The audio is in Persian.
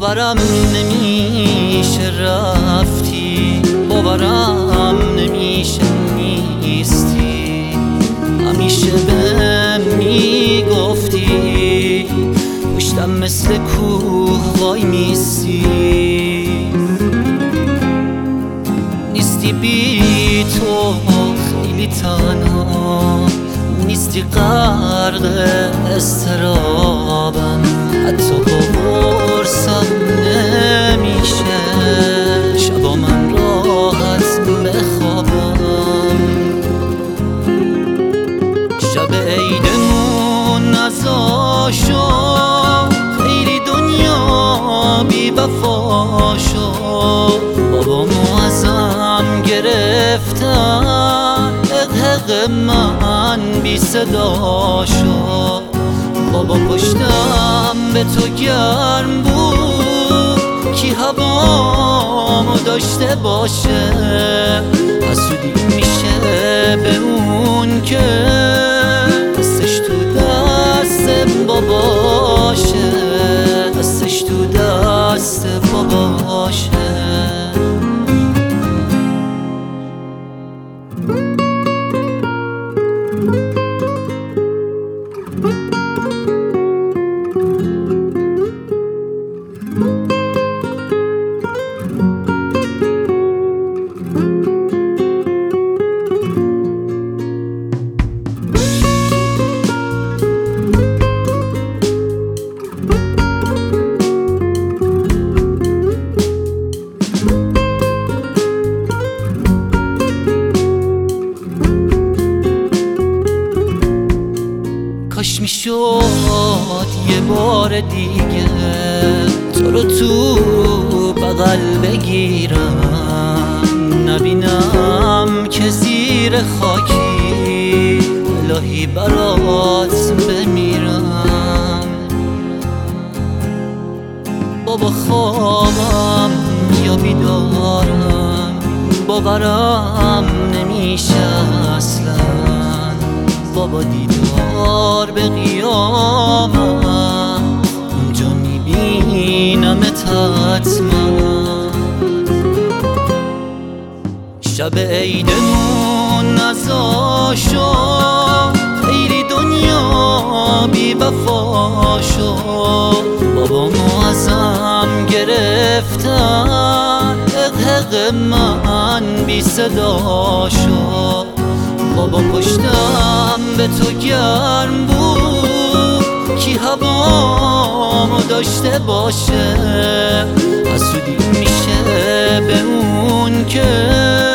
باورم نمیشه رفتی، باورم نمیشه نیستی. همیشه بهم میگفتی پشتم مثل کوه وای میستی. نیستی بی تو خیلی تنها، نیستی غرق اضطرابم، حتی با قرصم نمیشه شبا من راحت بخوابم. شب عیدمون ازا شد، خیلی دنیا بی وفا شد. بابامو ازم گرفتن، حق من بی صدا شد. بابا پشتم به تو گرم بود، کی هوامو داشته باشه. حسودی میشه به اون که دستش تو دست باباشه، دستش تو دست باباشه. کاش میشد یه بار دیگه تو رو تو بغل بگیرم، نبینم که زیر خاکی الهی برات بمیرم. بابا خوابم یا بیدارم، باورم نمیشه اصلا. بابا دیدار به قیامم، اونجا میبینمت حتما. شب عیدمون ازا شد، خیلی دنیا بی وفا شد. بابامو ازم گرفتن، حق من بی صدا شد. بابا پشتم به تو گرم بود، کی هوامو داشته باشه. حسودی میشه به اون که